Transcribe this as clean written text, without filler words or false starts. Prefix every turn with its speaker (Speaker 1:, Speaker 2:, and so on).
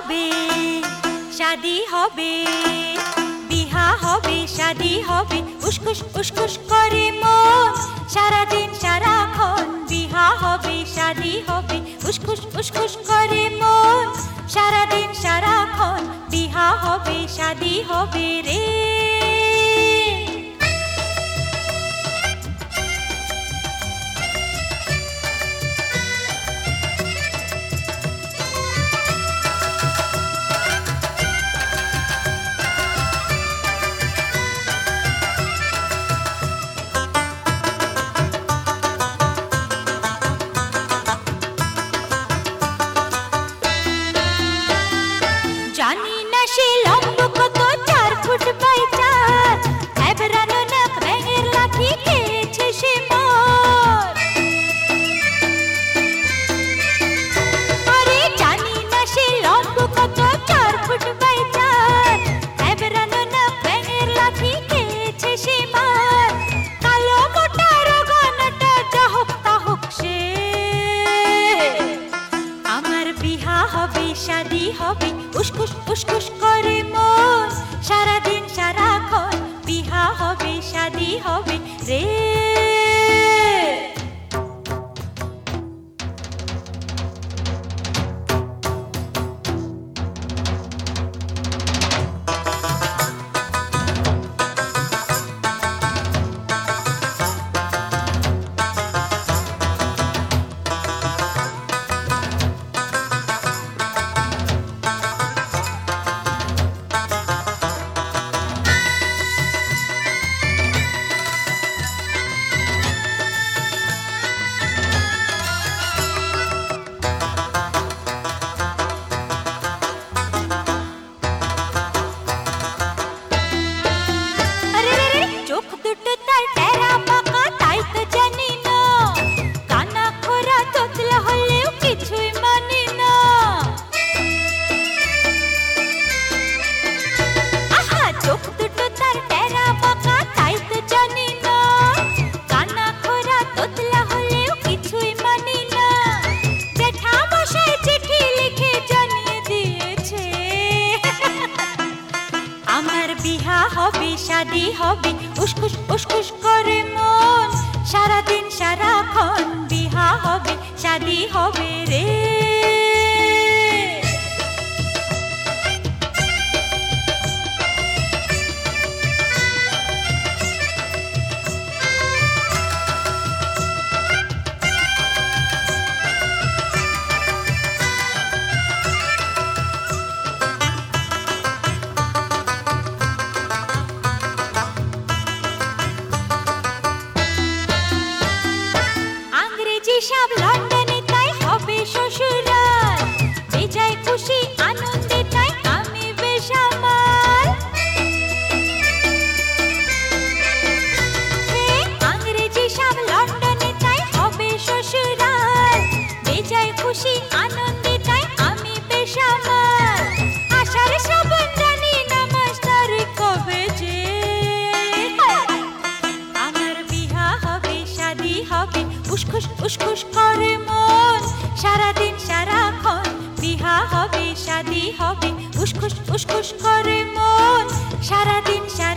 Speaker 1: হবে, শাদি হবে, বিহা হবে, শাদি হবে, উসকুস উসকুস করে মন সারাদিন সারাক্ষণ। বিহা হবে, শাদি হবে, উসকুস উসকুস করে মন সারাদিন সারাক্ষণ। বিহা হবে, শাদি হবে রে। জানি না সে লম্ব কত, 4 ফুট বাই 4, এবরানো নাক ব্যাঙের লাঠি খেয়েছে সে মর। আরে জানি না সে লম্ব কত, 4 ফুট বাই 4, এবরানো নাক ব্যাঙের লাঠি খেয়েছে সে মর। কালো মোটা রোগানাটা যা হোক তা হোক সে, আমার বিহা হবে, শাদি হবে, উসকুস উসকুস করে মন সারাদিন সারাক্ষণ। বিহা হবে, শাদি হবে রে। চোখ দুটো তার টেরা পাকা তাই তো জানি না, কানা খোরা তোতলা হলেও কিছুই মানি না। আহা, চোখ দুটো তার টেরা পাকা তাই তো জানি না, কানা খোরা তোতলা হলেও কিছুই মানি না। জেঠা মশাই চিঠি লিখে জানিয়ে দিয়েছে আমার বিহা হবে, শাদি হবে, উসকুস উসকুস করে মন সারাদিন সারাক্ষণ। বিহা হবে, শাদি হবে রে। সব লন্ডনে তাই হবে শ্বশুরাল, বেজায় খুশি আনন্দে তাই আমি বেসামাল। আংরেজি সব লন্ডনে তাই হবে শ্বশুরাল, বেজায় খুশি আনন্দে তাই আমি বেসামাল। আষাঢ় শ্রাবণ জানি না মাস্টার কবে যে, আমার বিহা হবে, শাদি হবে, উসকুস উসকুস করে মন সারাদিন সারাক্ষণ। বিহা হবে, শাদি হবে, উসকুস উসকুস করে মন সারাদিন সারাক্ষণ।